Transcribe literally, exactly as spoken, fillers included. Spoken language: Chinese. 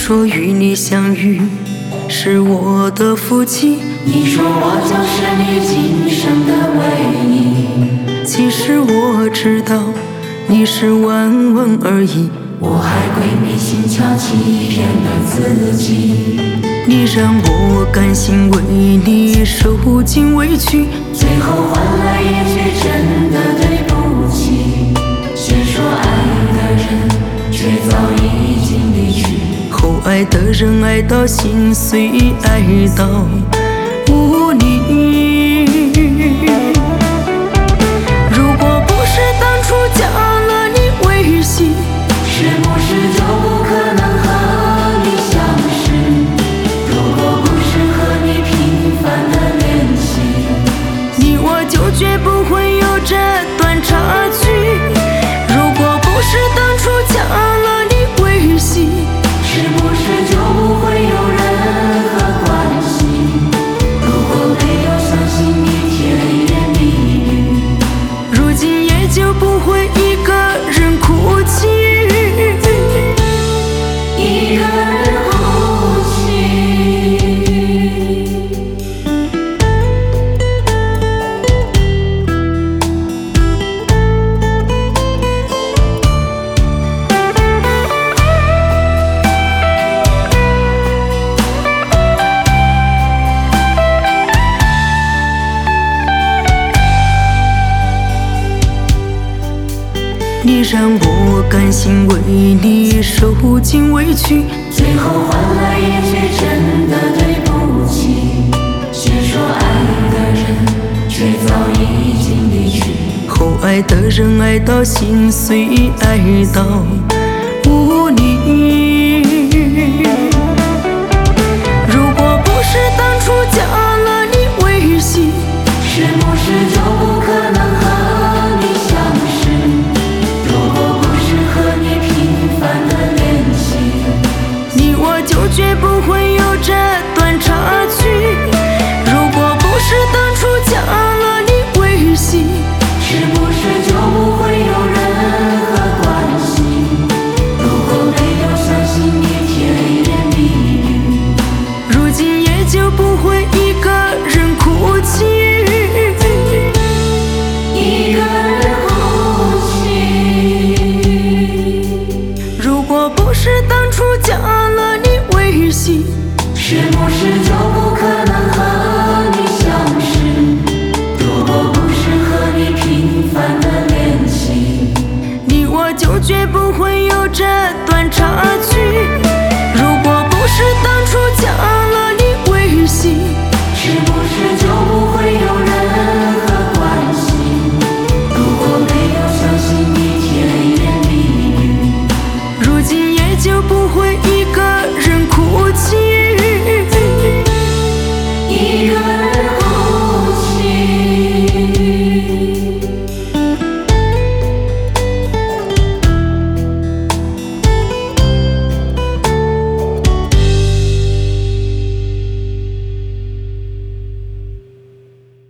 说与你相遇是我的福气， 你说我就是你今生的唯一。 其实我知道你是玩玩而已， 我还鬼迷心窍欺骗了自己。 你让我甘心为你受尽委屈， 最后换来一句真的对不起。谁说爱的人却早已经离去， 后爱的人爱到心碎，爱到无力。如果不是当初嫁了你为妻， 是不是就不可能和你相识？如果不是和你频繁的联系， 你我就绝不会有这段插曲。如果不是当初嫁了你为妻， 是不是就不会有任何关系？如果没有相信你甜言蜜语， 如今也就不会一个人哭泣， 一个人哭泣。 你让我甘心为你受尽委屈， 最后换来一句真的对不起。谁说爱的人却早已经离去， 后爱的人爱到心碎，爱到无力。如果不是当初嫁了你为妻， 是不是就不